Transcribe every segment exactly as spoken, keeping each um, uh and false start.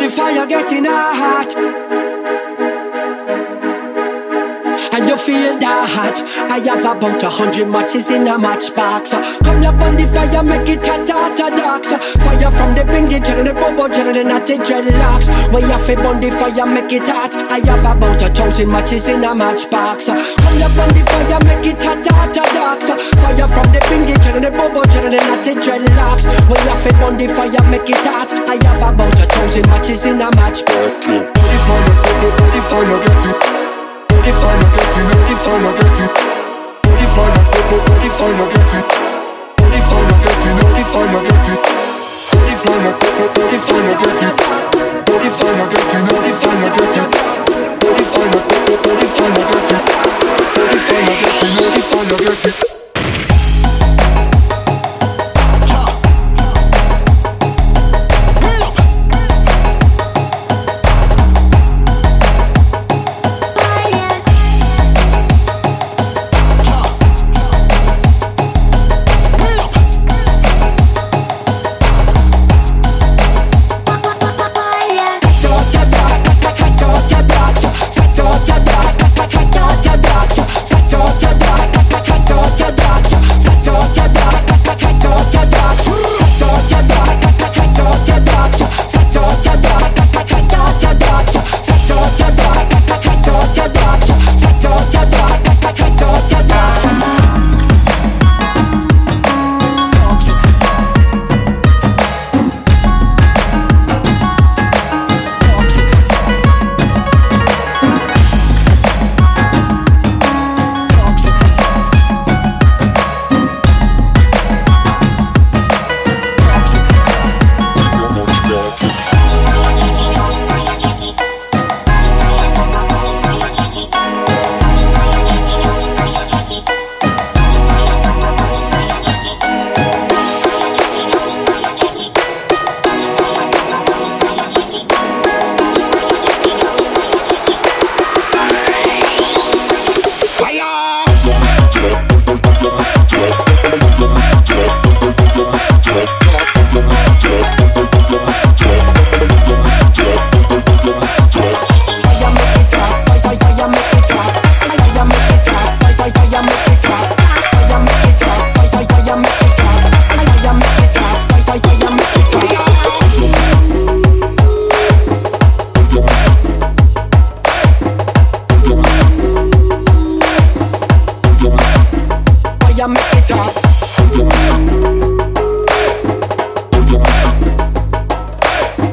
the fire getting hot, and you feel that I have about a hundred matches in a matchbox. So come up on the fire, make it hot, hot, hot, hot. So fire from the bingy, to the bubble, to the natty dreadlocks. When you feel on the fire, make it hot. I have about a thousand matches in a matchbox. So come up on the fire, make it hot, hot, hot, hot. So fire from the bingy, to the bubble, to the natty dreadlocks. When you feel on the fire, make it hot. I have about a thousand matches in a matchbox. The fire, the fire, get it. The fire, get it. The fire, get it. The fire, the fire, get it. The fire, get it. The fire, get it. The fire, the fire, get it. The fire, get it. The fire, get it. The fire, the fire, get it. The fire, get it. The fire, get it.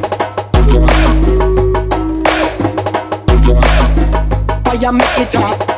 Fire make it hot.